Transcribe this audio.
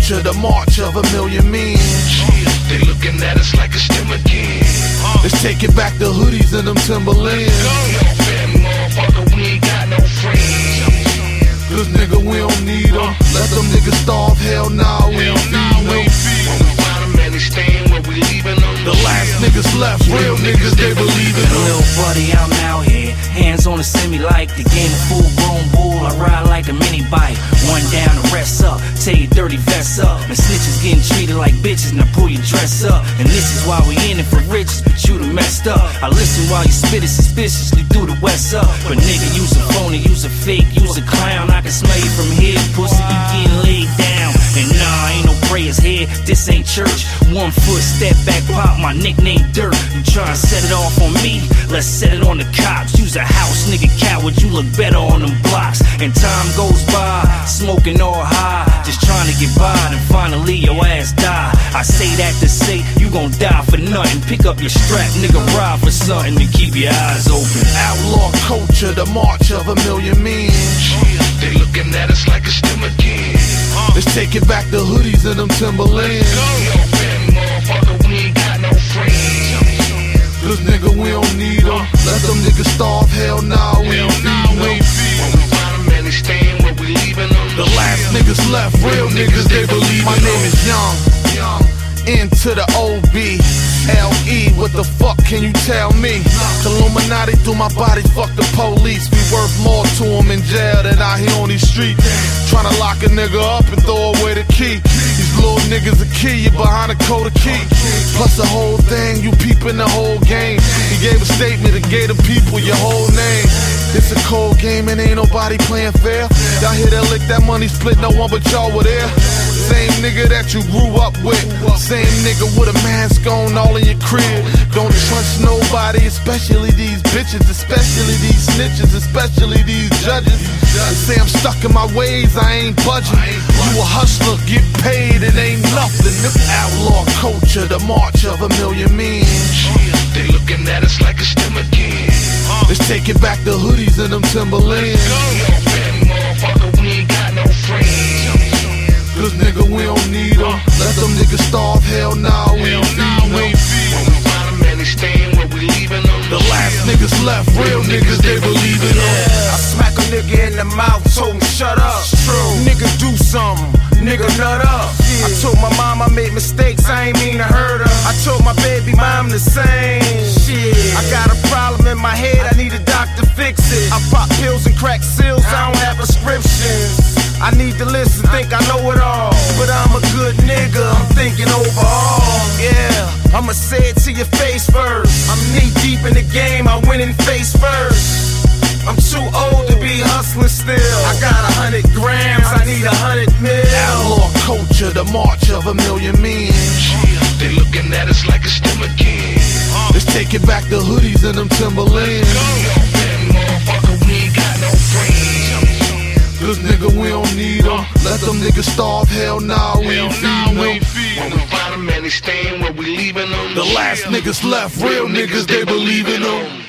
culture, the march of a million men. They looking at us like a stem again. Let's take it back to hoodies and them Timberlands. Motherfucker, we ain't got no friends. Cause nigga, we don't need them. Let them niggas starve, hell nah, we ain't feeding them. When we find them and they staying where we leaving them. The last niggas left, real niggas, they believe in them. Little buddy, I'm out here, hands on the semi like the game of full grown bull. I ride like a mini bike, one down, the rest up. Tell your dirty vest up. And snitches getting treated like bitches, now pull your dress up. And this is why we in it for riches, but you done messed up. I listen while you spit it suspiciously through the west up. But nigga, use a phony, use a fake, use a clown. I can smell you from here, pussy, you getting laid down. And nah, ain't no prayers here, this ain't church. 1 foot, step back, pop, my nickname Dirt. You tryna set it off on me? Let's set it on the cops. Use a house, nigga, coward, you look better on them blocks. And time goes by, smoking all high, just trying to get by, and finally your ass die. I say that to say, you gon' die for nothing. Pick up your strap, nigga, ride for something, and keep your eyes open. Outlaw culture, the march of a million men. They looking at us like a stem again. Let's take it back to hoodies and them Timberlands. Motherfucker, we ain't got no friends. Cause nigga, we don't need them. Let them niggas starve, hell nah, we ain't feeding them. When we find them and they staying where we leaving them. The last niggas left, real niggas, they believe. My name is Young, into the O-B-L-E, what the fuck can you tell me? Illuminati through my body, fuck the police. We worth more to them in jail than out here on these streets. Tryna lock a nigga up and throw away the key. These little niggas a key, you behind a code of key. Plus the whole thing, you peeping the whole game. He gave a statement and gave the people your whole name. It's a cold game and ain't nobody playing fair. Y'all hear that lick, that money split, no one but y'all were there. Same nigga that you grew up with, same nigga with a mask on all in your crib. Don't trust nobody, especially these bitches, especially these snitches, especially these judges. They say I'm stuck in my ways, I ain't budging. You a hustler, get paid, it ain't nothing. This outlaw culture, the march of a million men. They looking at us like a stem again. Let's take it back to hoodies and them Timberlands. Motherfucker, we ain't got no friends. Cause nigga, we don't need them. Let them niggas starve, hell nah, we ain't feeding them. When we find them and they staying where we leaving them. The last niggas left, real niggas, they believe in them. I smack a nigga in the mouth, told him shut up. Nigga do something, nigga nut up. I told my mom I made mistakes, I ain't mean to hurt her. I told my baby mom the same. Shit, I got a problem in my head, I need a doctor fix it. I pop pills and crack seals, I don't have prescriptions. I need to listen, think I know it all, but I'm a good nigga, I'm thinking overall. Yeah, I'ma say it to your face first. I'm knee deep in the game, I win in face first. I'm too old to be hustling still. I got 100 grams, I need 100 mil. Outlaw culture, the march of a million men. They looking at us like a stem again. Let's take it back to hoodies and them Timberlands. Motherfucker, we ain't got no friends. Cause nigga, we don't need them. Let them niggas starve, hell nah, we ain't feeding them. When we find them and they staying where we leaving them. The last niggas left, real niggas, they believe in them.